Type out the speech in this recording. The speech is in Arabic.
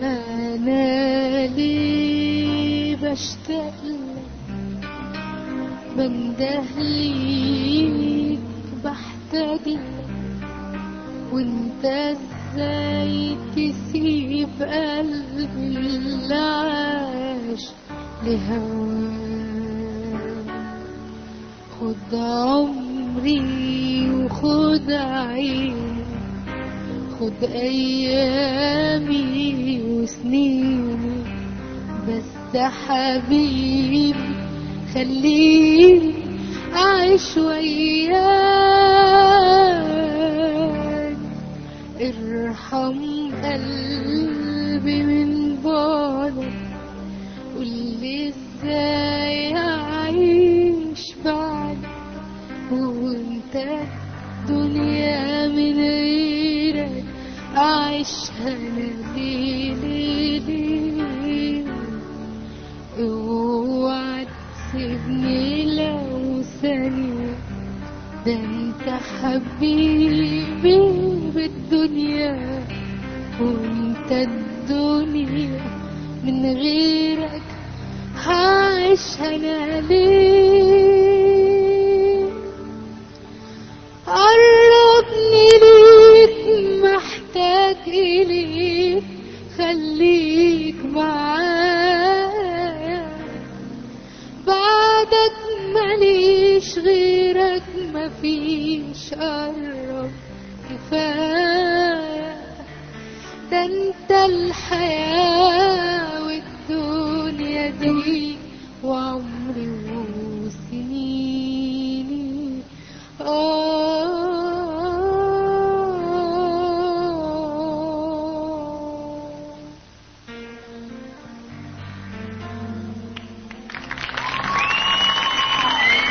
أنا ليه بشتاق لك بنده ليك بحتاج لك وانت ازاي تسيب قلبي اللي عاش لهواك. خد عمري وخد عيني خد ايامي وسنيني بس حبيبي خليني اعيش وياك. ارحم قلبي من بعدك قولي ازاي اعيش بعدك وانت دنيا من غيرك اعيشها انا ليه ليه ليه. اوعى تسيبني لو ثانية ده انت حبيبي بالدنيا وانت الدنيا من غيرك هعيشها انا ليه. قربني ليك محتاج اليك خليك معايا بعدك ماليش غيرك مفيش قرب كفاية ده انت الحياة